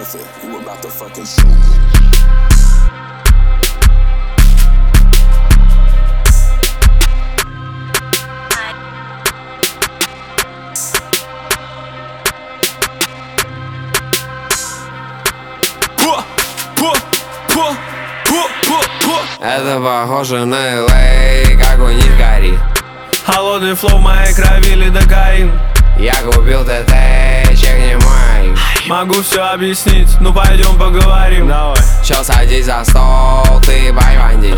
Method, you about to fucking shoot. Это похоже на LA, как у них горит. Холодный флоу в моей крови, лидокаин. Я купил ТТ, чек не мой. Могу все объяснить, ну пойдем поговорим. Давай. Чё, садись за стол, ты байванди.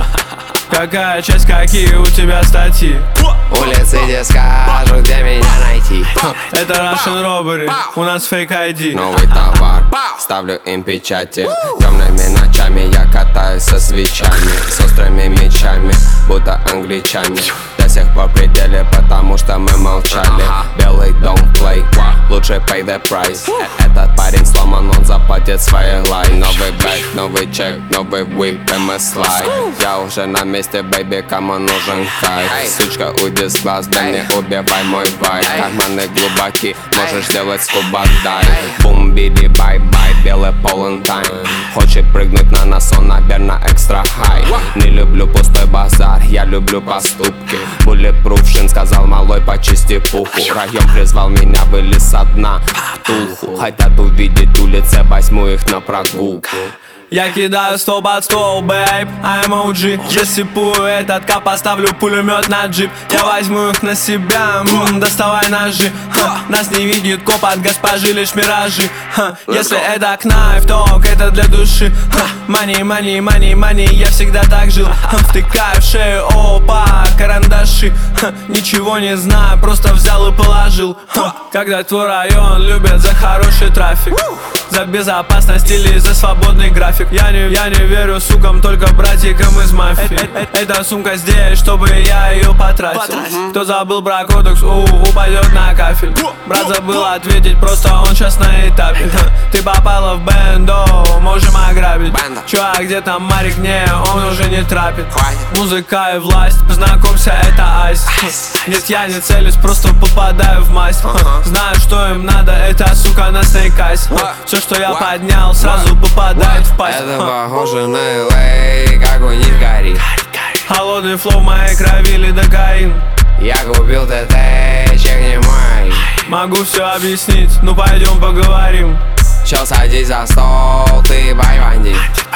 Какая часть, какие у тебя статьи? Улицы, где скажут, где меня найти. Это Russian Robbery, у нас фейк ID. Новый товар, ставлю им печати. Темными ночами я катаюсь со свечами, с острыми мечами, будто англичане. До сих пор в пределе, потому что мы молчали. Белый don't play, лучше pay the price. Этот парень сломан, он заплатит свои лай. Новый бэк, новый чек, новый whip, MSLI. Я уже на месте, baby, кому нужен кайф. Сучка, уйди с глаз, да не убивай мой вайб. Карманы глубоки, можешь сделать скуба дайв. Бум, биди, бай-бай, белый полон тайм. Хочет прыгнуть на нас, он, наверное, экстра хай. Не люблю пустой базар, я люблю поступки. Bulletproof шин, сказал малой, почисти пуху. Район призвал меня, вылез со дна втулку. Хотят увидеть улицы, возьму их на прогулку. Я кидаю стол под стол, бэйб, I'm OG. Засыпую этот кап, поставлю пулемет на джип. Я возьму их на себя, доставай ножи. Нас не видит коп от госпожи, лишь миражи. Если это кнайф, ток, это для души. Money, money, money, money, я всегда так жил. Втыкаю в шею, опа, карандаши. Ничего не знаю, просто взял и положил. Когда твой район любят за хороший трафик, за безопасность или за свободный график. Я не верю сукам, только братикам из мафии. Эта сумка здесь, чтобы я ее потратил. Кто забыл про кодекс, упадет на кафель. Брат забыл ответить, просто он сейчас на этапе. Ты попала в бендо, можем ограбить. Чё, а где там Марик? Не, он уже не трапит. Музыка и власть, познакомься, это айс. Нет, я не целюсь, просто попадаю в масть. Знаю, что им надо, это сука на снейк айс. Все, что я поднял, сразу попадает в пасть. Это похоже на LA, как у них горит. Холодный флоу в моей крови, лидокаин. Я купил ТТ, чек не мой. Могу все объяснить, ну пойдем поговорим. Чё, садись за стол, ты байванди.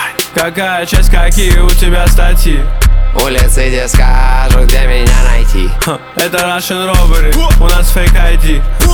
Какая часть, какие у тебя статьи? Улицы, где скажут, где меня найти. Это Russian Robbery, у нас фейк ID.